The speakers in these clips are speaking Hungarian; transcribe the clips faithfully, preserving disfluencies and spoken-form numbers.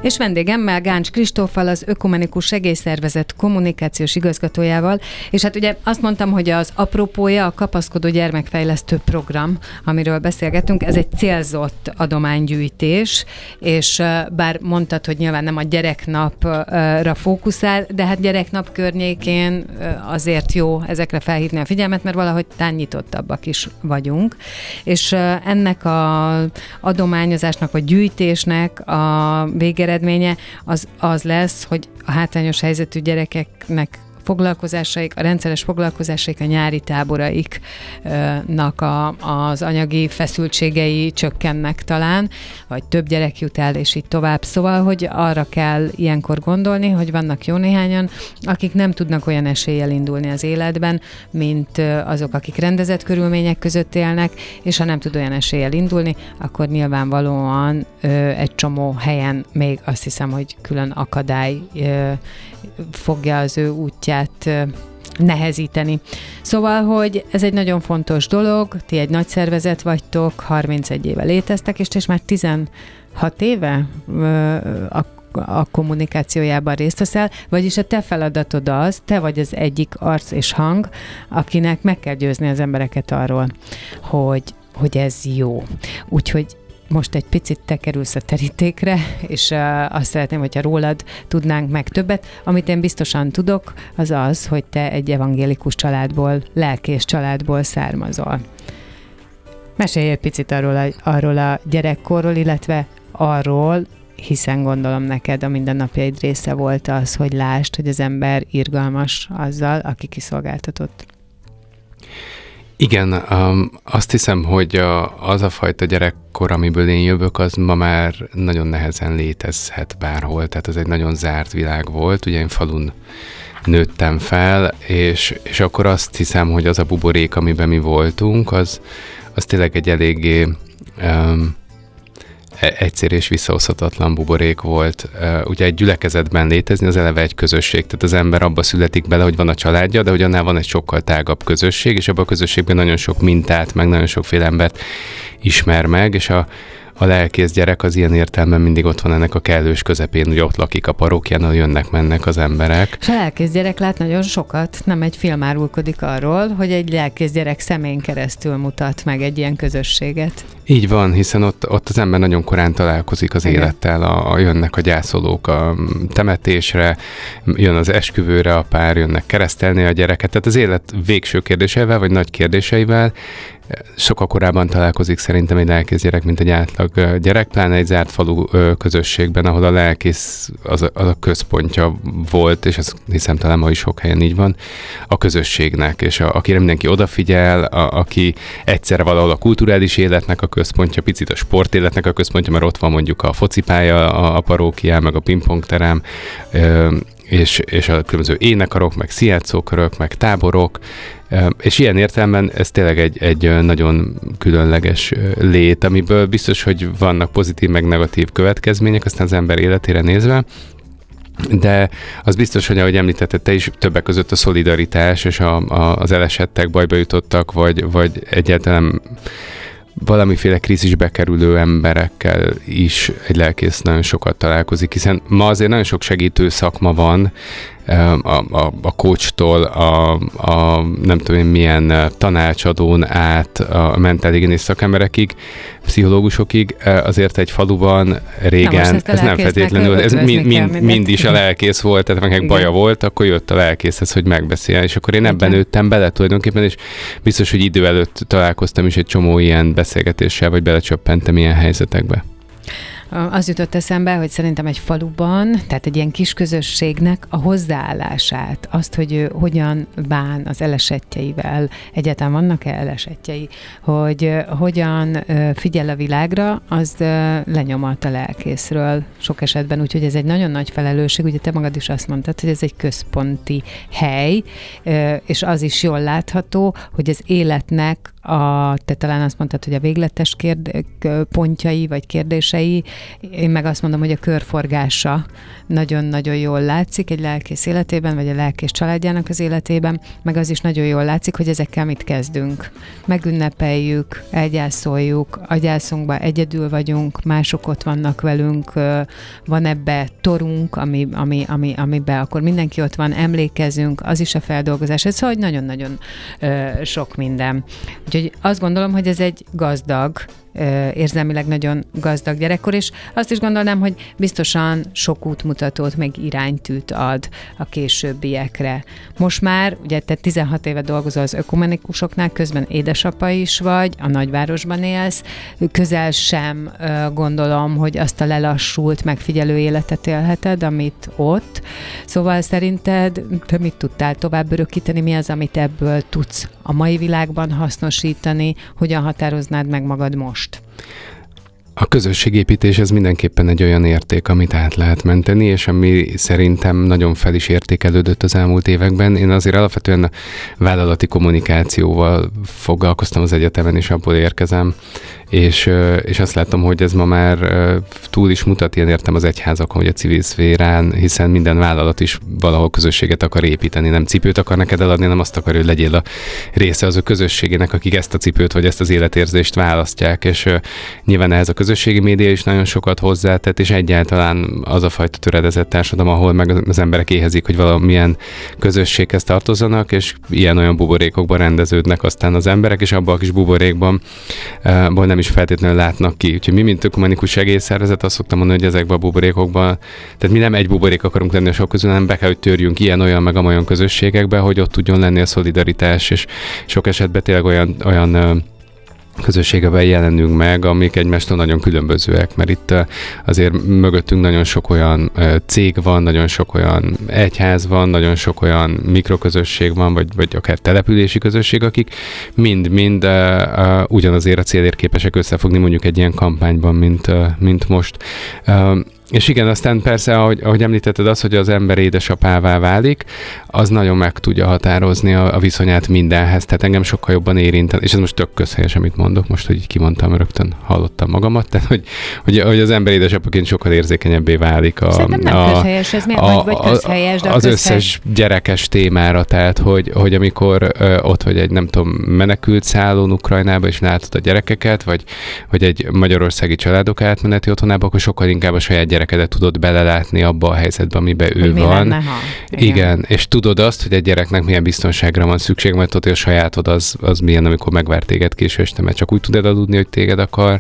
és vendégemmel Gáncs Kristóffal, az Ökumenikus Segélyszervezet kommunikációs igazgatójával, és hát ugye azt mondtam, hogy az apropója a Kapaszkodó Gyermekfejlesztő Program, amiről beszélgettünk, ez egy célzott adománygyűjtés, és bár mondtad, hogy nyilván nem a gyereknapra fókuszál, de hát gyereknap környékén azért jó ezekre felhívni a figyelmet, mert valahogy talán nyitottabbak is vagyunk. És ennek az adományozásnak, vagy gyűjtésnek a végeredménye az, az lesz, hogy a hátrányos helyzetű gyerekeknek foglalkozásaik, a rendszeres foglalkozásaik, a nyári táboraiknak a, az anyagi feszültségei csökkennek talán, vagy több gyerek jut el, és így tovább. Szóval, hogy arra kell ilyenkor gondolni, hogy vannak jó néhányan, akik nem tudnak olyan eséllyel indulni az életben, mint azok, akik rendezett körülmények között élnek, és ha nem tud olyan eséllyel indulni, akkor nyilvánvalóan egy csomó helyen még azt hiszem, hogy külön akadály fogja az ő útját nehezíteni. Szóval, hogy ez egy nagyon fontos dolog, ti egy nagy szervezet vagytok, harmincegy éve léteztek, és te is már tizenhat éve a, a kommunikációjában részt veszel, vagyis a te feladatod az, te vagy az egyik arc és hang, akinek meg kell győzni az embereket arról, hogy, hogy ez jó. Úgyhogy most egy picit te kerülsz a terítékre, és uh, azt szeretném, hogyha rólad tudnánk meg többet. Amit én biztosan tudok, az az, hogy te egy evangélikus családból, lelkész családból származol. Mesélj egy picit arról a, arról a gyerekkorról, illetve arról, hiszen gondolom neked a mindennapjaid része volt az, hogy lásd, hogy az ember irgalmas azzal, aki kiszolgáltatott. Igen, um, azt hiszem, hogy a, az a fajta gyerekkor, amiből én jövök, az ma már nagyon nehezen létezhet bárhol, tehát ez egy nagyon zárt világ volt. Ugye én falun nőttem fel, és, és akkor azt hiszem, hogy az a buborék, amiben mi voltunk, az, az tényleg egy eléggé um, egyszer és visszahozhatatlan buborék volt. Ugye egy gyülekezetben létezni, az eleve egy közösség, tehát az ember abba születik bele, hogy van a családja, de hogy annál van egy sokkal tágabb közösség, és abban a közösségben nagyon sok mintát, meg nagyon sokféle embert ismer meg, és a A lelkész gyerek az ilyen értelemben mindig ott van ennek a kellős közepén, hogy ott lakik a parókián, jönnek-mennek az emberek. És a lelkész gyerek lát nagyon sokat, nem egy film árulkodik arról, hogy egy lelkész gyerek szemén keresztül mutat meg egy ilyen közösséget. Így van, hiszen ott, ott az ember nagyon korán találkozik az Igen. élettel, a, a, jönnek a gyászolók a temetésre, jön az esküvőre a pár, jönnek keresztelni a gyereket, tehát az élet végső kérdéseivel, vagy nagy kérdéseivel sokkal korábban találkozik szerintem egy lelkész gyerek, mint egy átlag gyerek, pláne egy zárt falu közösségben, ahol a lelkész az a, az a központja volt, és azt hiszem talán ma is sok helyen így van, a közösségnek, és a, akire mindenki odafigyel, a, aki egyszerre valahol a kulturális életnek a központja, picit a sportéletnek a központja, mert ott van mondjuk a focipálya, a, a parókián, meg a pingpongterem, és, és a különböző énekarok, meg szijátszókörök, meg táborok, és ilyen értelemben ez tényleg egy, egy nagyon különleges lét, amiből biztos, hogy vannak pozitív, meg negatív következmények, aztán az ember életére nézve, de az biztos, hogy ahogy említetted te is, többek között a szolidaritás, és a, a, az elesettek, bajba jutottak, vagy, vagy egyáltalán valamiféle krízisbe kerülő emberekkel is egy lelkész nagyon sokat találkozik, hiszen ma azért nagyon sok segítő szakma van, a, a, a coachtól, a, a nem tudom én milyen tanácsadón át a mentálhigiénés szakemberekig, pszichológusokig, azért egy faluban régen, ez nem feltétlenül, ez mind, mind, mind is a lelkész volt, tehát meg baja volt, akkor jött a lelkészhez, hogy megbeszéljen, és akkor én ebben Igen. nőttem bele tulajdonképpen, és biztos, hogy idő előtt találkoztam is egy csomó ilyen beszélgetéssel, vagy belecsöppentem ilyen helyzetekbe. Az jutott eszembe, hogy szerintem egy faluban, tehát egy ilyen kis közösségnek a hozzáállását, azt, hogy ő hogyan bán az elesettjeivel, egyáltalán vannak-e elesettjei, hogy hogyan figyel a világra, az lenyomat a lelkészről sok esetben, úgyhogy ez egy nagyon nagy felelősség, ugye te magad is azt mondtad, hogy ez egy központi hely, és az is jól látható, hogy az életnek a, te talán azt mondtad, hogy a végletes kérd, pontjai vagy kérdései, én meg azt mondom, hogy a körforgása nagyon-nagyon jól látszik egy lelkész életében, vagy a lelkész családjának az életében, meg az is nagyon jól látszik, hogy ezekkel mit kezdünk. Megünnepeljük, elgyászoljuk, a gyászunkban egyedül vagyunk, mások ott vannak velünk, van ebbe torunk, ami, ami, ami, amiben akkor mindenki ott van, emlékezünk, az is a feldolgozás. Ez szóval nagyon-nagyon ö, sok minden. Úgyhogy azt gondolom, hogy ez egy gazdag, érzelmileg nagyon gazdag gyerekkor, és azt is gondolnám, hogy biztosan sok útmutatót, meg iránytűt ad a későbbiekre. Most már, ugye te tizenhat éve dolgozol az ökumenikusoknál, közben édesapa is vagy, a nagyvárosban élsz, közel sem gondolom, hogy azt a lelassult, megfigyelő életet élheted, amit ott. Szóval szerinted te mit tudtál tovább örökíteni, mi az, amit ebből tudsz a mai világban hasznosítani, hogyan határoznád meg magad most? A közösségépítés ez mindenképpen egy olyan érték, amit át lehet menteni, és ami szerintem nagyon fel is értékelődött az elmúlt években. Én azért alapvetően a vállalati kommunikációval foglalkoztam az egyetemen, és abból érkezem, és, és azt látom, hogy ez ma már túl is mutat, én értem az egyházakon, hogy a civil szférán, hiszen minden vállalat is valahol közösséget akar építeni, nem cipőt akar neked eladni, nem azt akar, hogy legyél a része az ő közösségének, akik ezt a cipőt vagy ezt az életérzést választják, és nyilván ehhez a közösségi média is nagyon sokat hozzátett, és egyáltalán az a fajta töredezett társadalom, ahol meg az emberek éhezik, hogy valamilyen közösséghez tartozzanak, és ilyen-olyan buborékokban rendeződnek aztán az emberek, és abban a kis buborékban uh, nem is feltétlenül látnak ki. Úgyhogy mi, mint ökumenikus segélyszervezet, azt szoktam mondani, hogy ezekben a buborékokban, tehát mi nem egy buborék akarunk lenni a sok közül, hanem be kell, hogy törjünk ilyen-olyan meg amolyan közösségekbe, hogy ott tudjon lenni a szolidaritás, és sok esetben tényleg olyan, olyan közösségeben jelenünk meg, amik egymástól nagyon különbözőek, mert itt azért mögöttünk nagyon sok olyan cég van, nagyon sok olyan egyház van, nagyon sok olyan mikroközösség van, vagy, vagy akár települési közösség, akik mind-mind uh, uh, ugyanazért a célért képesek összefogni mondjuk egy ilyen kampányban, mint, uh, mint most. Uh, És igen, aztán persze, ahogy, ahogy említetted az, hogy az ember édesapává válik, az nagyon meg tudja határozni a, a viszonyát mindenhez, tehát engem sokkal jobban érint, és ez most tök közhelyes, amit mondok, most, hogy így kimondtam, rögtön hallottam magamat, tehát hogy, hogy, hogy az ember édesapaként sokkal érzékenyebbé válik a... Szerintem nem a, közhelyes, ez miért a, vagy, vagy közhelyes, de a az közhely... összes gyerekes témára, tehát hogy, hogy amikor ö, ott vagy egy, nem tudom, menekült szállón Ukrajnába, és látod a gyerekeket, vagy, vagy egy magyarországi családok átmeneti otthonába, akkor sokkal inkább a saját gyerekedet tudod belelátni abba a helyzetbe, amiben ő mi van. Lenne, ha? Igen. Igen, és tudod azt, hogy egy gyereknek milyen biztonságra van szükség, mert tudod, hogy a sajátod az, az milyen, amikor megvár téged késő este, mert csak úgy tudod aludni, hogy téged akar,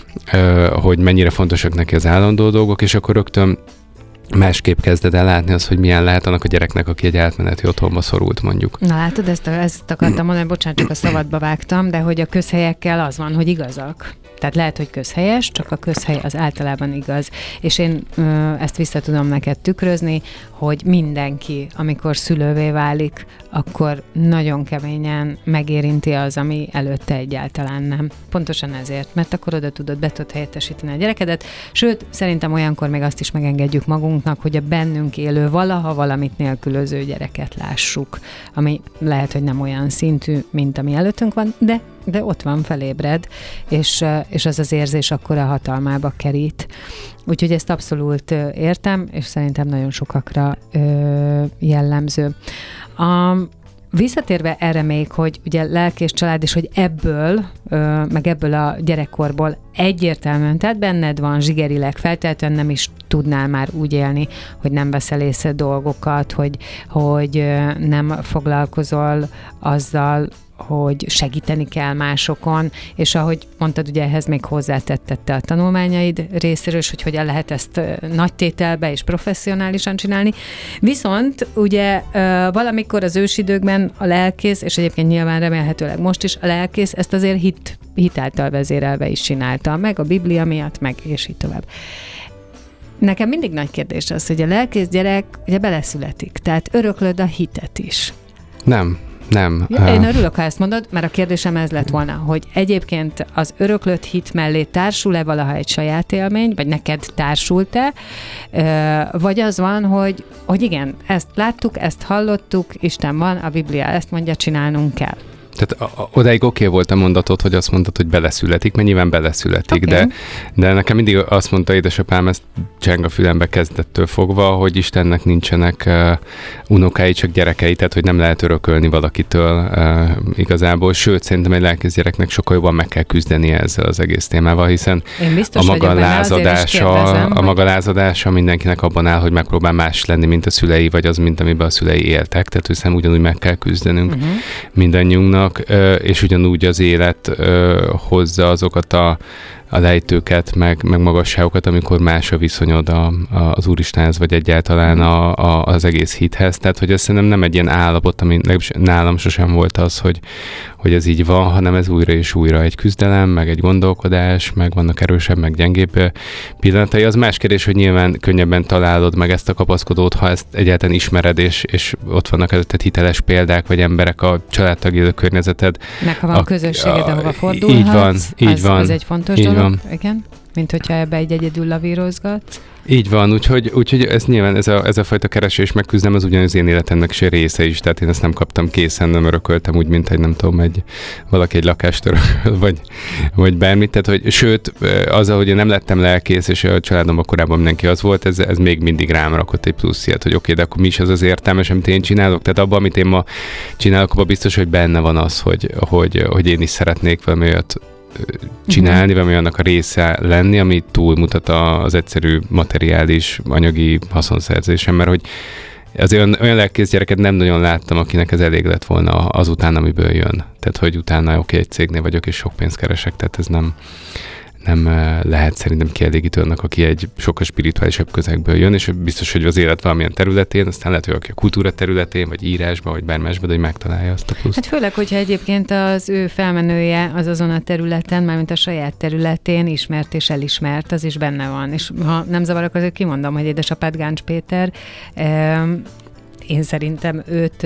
hogy mennyire fontosak neki az állandó dolgok, és akkor rögtön másképp kezded el látni azt, hogy milyen lehet annak a gyereknek, aki egy átmeneti otthonba szorult, mondjuk. Na látod, ezt, ezt akartam mondani, bocsánat, csak a szabadba vágtam, de hogy a közhelyekkel az van, hogy igazak. Tehát lehet, hogy közhelyes, csak a közhely az általában igaz. És én ö, ezt vissza tudom neked tükrözni, hogy mindenki, amikor szülővé válik, akkor nagyon keményen megérinti az, ami előtte egyáltalán nem. Pontosan ezért, mert akkor oda tudod, be tudod helyettesíteni a gyerekedet, sőt, szerintem olyankor még azt is megengedjük magunknak, hogy a bennünk élő valaha valamit nélkülöző gyereket lássuk, ami lehet, hogy nem olyan szintű, mint ami előttünk van, de de ott van, felébred, és, és az az érzés akkor a hatalmába kerít. Úgyhogy ezt abszolút értem, és szerintem nagyon sokakra ö, jellemző. A, visszatérve erre még, hogy ugye lelki és család, és hogy ebből, ö, meg ebből a gyerekkorból egyértelműen, tehát benned van zsigerileg, feltétlenül nem is tudnál már úgy élni, hogy nem veszel észre dolgokat, hogy, hogy nem foglalkozol azzal, hogy segíteni kell másokon, és ahogy mondtad, ugye ehhez még hozzátettette a tanulmányaid részéről, és hogy hogyan lehet ezt nagy tételbe és professzionálisan csinálni. Viszont ugye valamikor az ősidőkben a lelkész, és egyébként nyilván remélhetőleg most is a lelkész ezt azért hit, hit által vezérelve is csinálta, meg a Biblia miatt, meg és így tovább. Nekem mindig nagy kérdés az, hogy a lelkész gyerek ugye beleszületik, tehát öröklöd a hitet is. Nem. Nem. Ja, én örülök, ha ezt mondod, mert a kérdésem ez lett volna, hogy egyébként az öröklött hit mellé társul-e valaha egy saját élmény, vagy neked társult-e, vagy az van, hogy, hogy igen, ezt láttuk, ezt hallottuk, Isten van, a Biblia ezt mondja, csinálnunk kell. Tehát a, odáig oké okay volt a mondatod, hogy azt mondtad, hogy beleszületik, mert nyilván beleszületik, okay. de, de nekem mindig azt mondta édesapám, ezt cseng a fülembe kezdettől fogva, hogy Istennek nincsenek uh, unokái, csak gyerekei, tehát hogy nem lehet örökölni valakitől uh, igazából, sőt, szerintem egy lelkész gyereknek sokkal jobban meg kell küzdeni ezzel az egész témával, hiszen biztos, a maga lázadása, kérdezem, a maga lázadása mindenkinek abban áll, hogy megpróbál más lenni, mint a szülei, vagy az, mint amiben a szülei éltek, tehát hiszen ugyanúgy meg kell küzdenünk uh-huh. mindannyiunknak, és ugyanúgy az élet hozza azokat a, a lejtőket, meg, meg magasságokat, amikor más a viszonyod a, a, az Úristenhez, vagy egyáltalán a, a, az egész hithez. Tehát, hogy ez szerintem nem egy ilyen állapot, ami nálam sosem volt az, hogy, hogy ez így van, hanem ez újra és újra egy küzdelem, meg egy gondolkodás, meg vannak erősebb, meg gyengébb pillanatai. Az más kérdés, hogy nyilván könnyebben találod meg ezt a kapaszkodót, ha ezt egyáltalán ismered, és, és ott vannak előtted hiteles példák, vagy emberek a családtagjai, a környezeted. Meg ha van a, közösséged, a, ahova fordulhatsz, így van, így az, van, az egy fontos így dolog, van. Igen, mint hogyha ebbe egy egyedül lavírozgatsz. Így van, úgyhogy, úgyhogy ez nyilván ez a, ez a fajta keresés megküzdem, az ugyanaz én életemnek is egy része is, tehát én ezt nem kaptam készen, nem örököltem úgy, mint egy nem tudom, egy, valaki egy lakást örököl, vagy, vagy bármit, tehát hogy sőt, az, hogy én nem lettem lelkész, és a családomban korábban mindenki az volt, ez, ez még mindig rám rakott egy plusz ilyet, hogy oké, okay, de akkor mi is az az értelmes, amit én csinálok, tehát abban, amit én ma csinálok, abban biztos, hogy benne van az, hogy, hogy, hogy én is szeretnék valami olyat csinálni, vagy annak a része lenni, ami túlmutat az egyszerű materiális, anyagi haszonszerzésen, mert hogy azért olyan, olyan lelkész gyereket nem nagyon láttam, akinek ez elég lett volna azután, amiből jön. Tehát, hogy utána oké, okay, egy cégnél vagyok, és sok pénzt keresek, tehát ez nem, nem lehet szerintem kielégítő annak, aki egy sokkal spirituálisabb közegből jön, és biztos, hogy az élet valamilyen területén, aztán lehet, hogy aki a kultúra területén, vagy írásban, vagy bármásban, hogy megtalálja azt a pluszt. Hát főleg, hogyha egyébként az ő felmenője az azon a területen, mármint a saját területén ismert és elismert, az is benne van. És ha nem zavarok, azért kimondom, hogy édesapád Gáncs Péter, én szerintem őt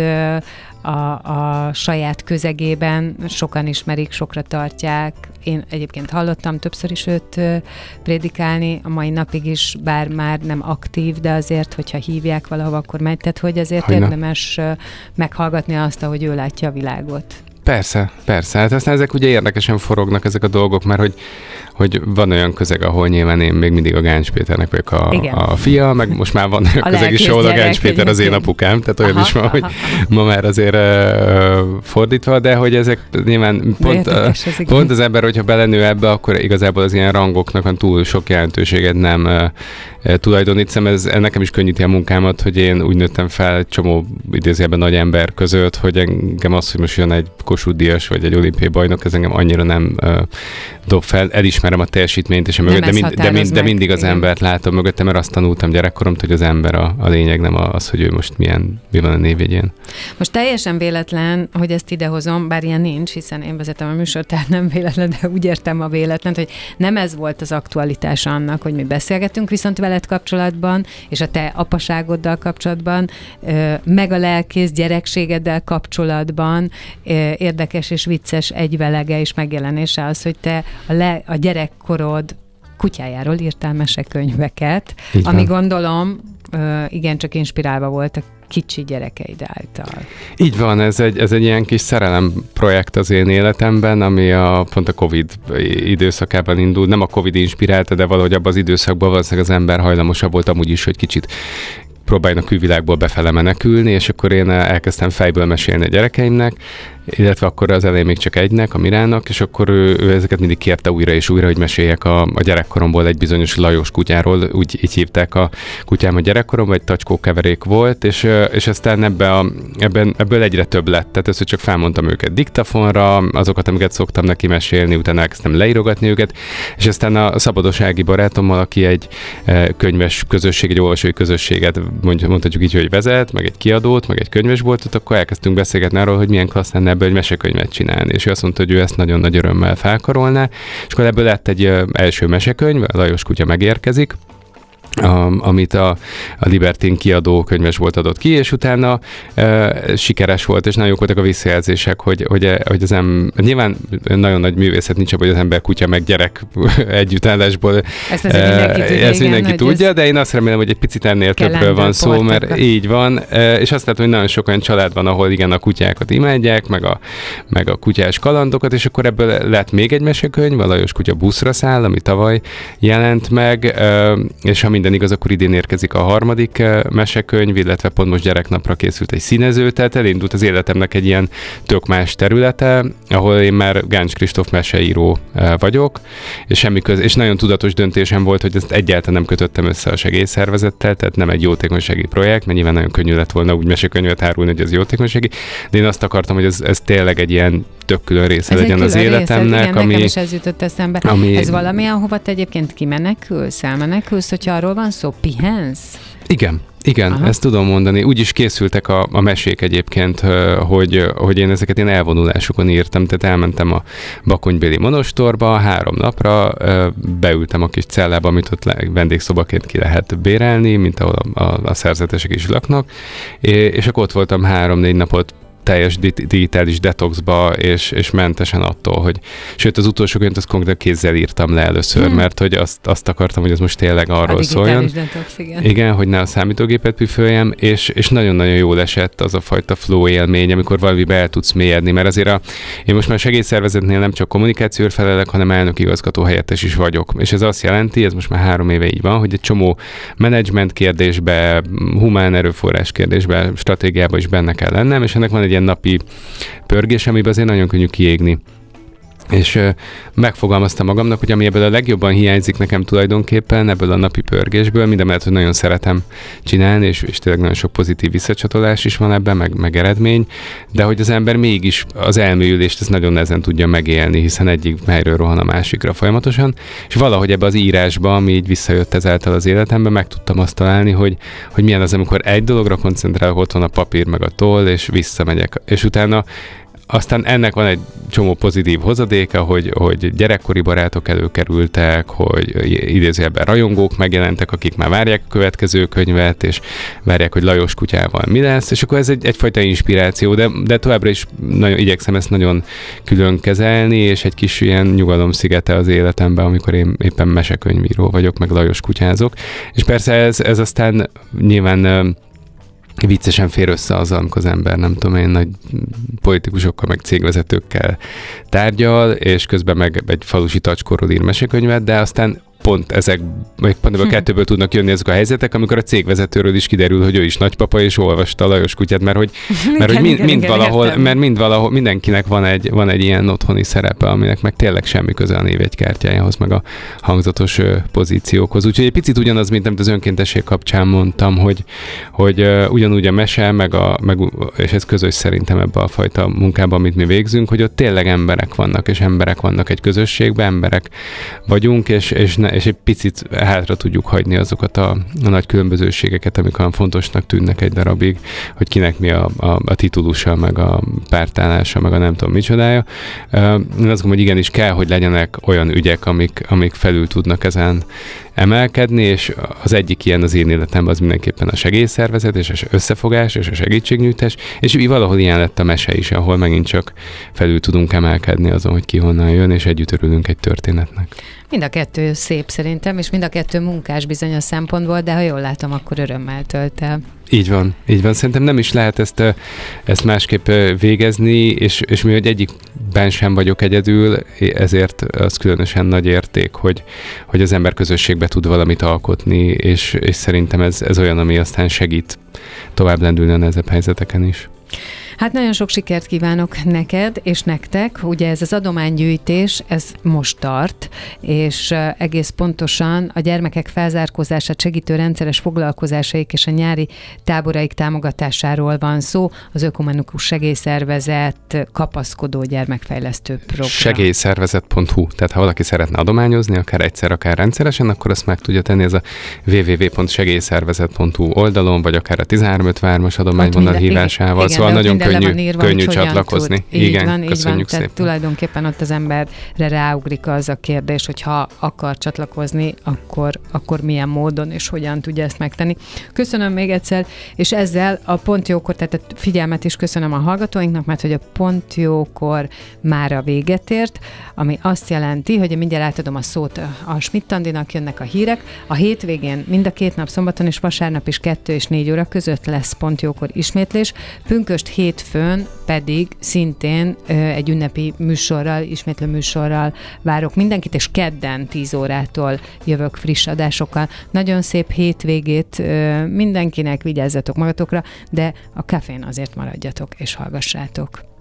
a, a saját közegében sokan ismerik, sokra tartják. Én egyébként hallottam többször is őt prédikálni, a mai napig is, bár már nem aktív, de azért, hogyha hívják valahova, akkor megy. Tehát, hogy azért Hajna. érdemes meghallgatni azt, ahogy ő látja a világot. Persze, persze. Hát aztán ezek ugye érdekesen forognak ezek a dolgok, mert hogy, hogy van olyan közeg, ahol nyilván én még mindig a Gáncs Péternek vagyok a, a fia, meg most már van olyan közeg is, ahol a Gáncs Péter az én apukám, tehát olyan aha, is van, aha, hogy aha. ma már azért uh, fordítva, de hogy ezek nyilván pont, uh, pont az ember, hogyha belenő ebbe, akkor igazából az ilyen rangoknak a túl sok jelentőséget nem uh, tulajdonítom. Ez nekem is könnyíti a munkámat, hogy én úgy nőttem fel egy csomó idézőjelben nagy ember között, hogy engem az, hogy most jön egy Kossuth Díjas vagy egy olimpiai bajnok, ez engem annyira nem uh, dob fel. Elismerem a teljesítményt, és a mögött, de, mind, de, mind, de mindig az igen. embert látom mögötte, mert azt tanultam gyerekkoromtól, hogy az ember a, a lényeg, nem az, hogy ő most milyen, mi van a névjegyén. Most teljesen véletlen, hogy ezt idehozom, bár ilyen nincs, hiszen én vezetem a műsort, tehát nem véletlen, de úgy értem a véletlent, hogy nem ez volt az aktualitása annak, hogy mi beszélgetünk, viszont veled kapcsolatban, és a te apaságoddal kapcsolatban, meg a lelkész gyerekségeddel kapcsolatban érdekes és vicces egyvelege és megjelenése az, hogy te a, le, a gyerekkorod kutyájáról írtál mesekönyveket, így ami van. Gondolom igencsak inspirálva volt a kicsi gyerekeid által. Így van, ez egy, ez egy ilyen kis szerelem projekt az én életemben, ami a, pont a Covid időszakában indult. Nem a Covid inspirálta, de valahogy abban az időszakban valószínűleg az ember hajlamosabb volt amúgy is, hogy kicsit próbáljon a külvilágból befele menekülni, és akkor én elkezdtem fejből mesélni a gyerekeimnek, illetve akkor az elején még csak egynek, a Mirának, és akkor ő, ő ezeket mindig kérte újra és újra, hogy meséljek a, a gyerekkoromból egy bizonyos Lajos kutyáról, úgy így hívták a kutyám a gyerekkoromban, egy tacskó keverék volt, és, és aztán ebbe a, ebben, ebből egyre több lett. Tehát ezt, hogy csak felmondtam őket diktafonra, azokat, amiket szoktam neki mesélni, utána elkezdtem leírogatni őket, és aztán a szabadossági barátommal, aki egy könyves közösség, egy olvasói közösséget mondhatjuk így, hogy vezet, meg egy kiadót, meg egy könyvesboltot, akkor elkezdtünk beszélgetni arról, hogy milyen klassz lenne ebből egy mesekönyvet csinálni. És ő azt mondta, hogy ő ezt nagyon nagy örömmel felkarolná, és akkor ebből lett egy első mesekönyv, a Lajos kutya megérkezik, A, amit a, a Libertin kiadó könyvesbolt adott ki, és utána e, sikeres volt, és nagyon jók voltak a visszajelzések, hogy, hogy, hogy az em, nyilván nagyon nagy művészet nincs abban, hogy az ember kutya meg gyerek együttállásból ezt azért mindenki tudja, ezt mindenki igen, tudja de én azt remélem, hogy egy picit ennél többről van szó, mert így van, és azt látom, hogy nagyon sok olyan család van, ahol igen, a kutyákat imádják, meg a, meg a kutyás kalandokat, és akkor ebből lett még egy mesekönyv, a Lajos kutya buszra száll, ami tavaly jelent meg, és ha minden igaz, akkor idén érkezik a harmadik mesekönyv, illetve pont most gyereknapra készült egy színező, tehát elindult az életemnek egy ilyen tök más területe, ahol én már Gáncs Kristóf meseíró vagyok, és semmi köz, és nagyon tudatos döntésem volt, hogy ezt egyáltalán nem kötöttem össze a segélyszervezettel, tehát nem egy jótékonysági projekt, mert nyilván nagyon könnyű lett volna úgy mesekönyvet árulni, hogy ez jótékonysági, de én azt akartam, hogy ez, ez tényleg egy ilyen tök külön része ez legyen az életemnek. Része, igen, ami, nekem is ez jutott eszembe. Ami, ez valamilyen hova te egyébként kimenekülsz, elmenekülsz, hogyha arról van szó, pihensz? Igen. Igen, aha, ezt tudom mondani. Úgy is készültek a, a mesék egyébként, hogy, hogy én ezeket én elvonulásokon írtam, tehát elmentem a Bakonybéli monostorba három napra, beültem a kis cellába, amit ott vendégszobaként ki lehet bérelni, mint ahol a, a, a szerzetesek is laknak, és akkor ott voltam három-négy napot teljes digitális detoxba, és, és mentesen attól, hogy sőt, az utolsó könyvet azt konkrétan kézzel írtam le először, hmm. mert hogy azt, azt akartam, hogy ez most tényleg arról szóljon. Detox, igen. igen, hogy ne a számítógépet püföljem, és, és nagyon-nagyon jól esett az a fajta flow élmény, amikor valamibe el tudsz mélyedni, mert azért a, én most már segélyszervezetnél nem csak kommunikációért felelek, hanem elnök igazgató helyettes is vagyok. És ez azt jelenti, ez most már három éve így van, hogy egy csomó menedzsment kérdésbe, humán erőforrás kérdésbe, stratégiába is benne kell lennem, és ennek van egy ilyen napi pörgés, amiben azért nagyon könnyű kiégni. És ö, megfogalmaztam magamnak, hogy ami ebből a legjobban hiányzik nekem tulajdonképpen, ebből a napi pörgésből, mindemellett, hogy nagyon szeretem csinálni, és, és tényleg nagyon sok pozitív visszacsatolás is van ebben, meg, meg eredmény, de hogy az ember mégis az elmélyülést ezt nagyon nehezen tudja megélni, hiszen egyik helyről rohan a másikra folyamatosan, és valahogy ebbe az írásba, ami így visszajött ezáltal az életembe, meg tudtam azt találni, hogy, hogy milyen az, amikor egy dologra koncentrálok, ott van a papír meg a toll, és visszamegyek, és utána aztán ennek van egy csomó pozitív hozadéka, hogy, hogy gyerekkori barátok előkerültek, hogy idézőjelben rajongók megjelentek, akik már várják a következő könyvet, és várják, hogy Lajos kutyával mi lesz, és akkor ez egy, egyfajta inspiráció, de, de továbbra is nagyon igyekszem ezt nagyon külön kezelni, és egy kis ilyen nyugalomszigete az életemben, amikor én éppen mesekönyvíró vagyok, meg Lajos kutyázok. És persze ez, ez aztán nyilván viccesen fér össze azzal, amikor az ember, nem tudom én, nagy politikusokkal, meg cégvezetőkkel tárgyal, és közben meg egy falusi tacskorról ír mesekönyvet, de aztán pont ezek, vagy pont ebből a kettőből tudnak jönni ezek a helyzetek, amikor a cégvezetőről is kiderül, hogy ő is nagypapa, és olvasta a Lajos kutyát, mert hogy, mert, hogy mind, mind valahol, mert mind valahol, mindenkinek van egy, van egy ilyen otthoni szerepe, aminek meg tényleg semmi köze a névjegykártyájához, meg a hangzatos ö, pozíciókhoz. Úgyhogy egy picit ugyanaz, mint amit az önkéntesség kapcsán mondtam, hogy, hogy ö, ugyanúgy a mese, meg a, meg, és ez közös szerintem ebben a fajta munkában, amit mi végzünk, hogy ott tényleg emberek vannak, és emberek vannak egy közösségben, emberek vagyunk, és, és ne, és egy picit hátra tudjuk hagyni azokat a, a nagy különbözőségeket, amik olyan fontosnak tűnnek egy darabig, hogy kinek mi a, a, a titulusa, meg a pártállása, meg a nem tudom micsodája. Én azt gondolom, hogy igenis kell, hogy legyenek olyan ügyek, amik, amik felül tudnak ezen emelkedni, és az egyik ilyen az én életemben az mindenképpen a segélyszervezet, és az összefogás, és a segítségnyújtás, és valahol ilyen lett a mese is, ahol megint csak felül tudunk emelkedni azon, hogy ki honnan jön, és együtt örülünk egy történetnek. Mind a kettő szép szerintem, és mind a kettő munkás bizonyos szempontból, de ha jól látom, akkor örömmel tölt el. Így van, így van. Szerintem nem is lehet ezt, ezt másképp végezni, és, és mi, hogy egyikben sem vagyok egyedül, ezért az különösen nagy érték, hogy, hogy az ember közösségbe tud valamit alkotni, és, és szerintem ez, ez olyan, ami aztán segít tovább lendülni a nehezebb helyzeteken is. Hát nagyon sok sikert kívánok neked és nektek. Ugye ez az adománygyűjtés, ez most tart, és egész pontosan a gyermekek felzárkózását segítő rendszeres foglalkozásaik és a nyári táboraik támogatásáról van szó. Az Ökumenikus Segélyszervezet kapaszkodó gyermekfejlesztő program. segélyszervezet pont hu. Tehát ha valaki szeretne adományozni, akár egyszer, akár rendszeresen, akkor azt meg tudja tenni. Ez a double-u double-u double pont segélyszervezet pont hu oldalon, vagy akár a tizenhárom ötvenhármas adományvonal hívásával. Igen, szóval nagyon könnyű, van írva, könnyű hogy csatlakozni. Tud. Igen, így van, így köszönjük van. Tehát szépen. tulajdonképpen ott az emberre ráugrik az a kérdés, hogy ha akar csatlakozni, akkor, akkor milyen módon és hogyan tudja ezt megtenni. Köszönöm még egyszer, és ezzel a Pont Jókor, tehát a figyelmet is köszönöm a hallgatóinknak, mert hogy a Pont Jókor már a véget ért, ami azt jelenti, hogy mindjárt átadom a szót a Schmidt Andinak, jönnek a hírek. A hétvégén mind a két nap, szombaton és vasárnap is kettő és négy óra között lesz Pont Jókor ismétlés, pünkösd hétfőn pedig szintén ö, egy ünnepi műsorral, ismétlő műsorral várok mindenkit, és kedden tíz órától jövök friss adásokkal. Nagyon szép hétvégét ö, mindenkinek, vigyázzatok magatokra, de a kafén azért maradjatok és hallgassátok.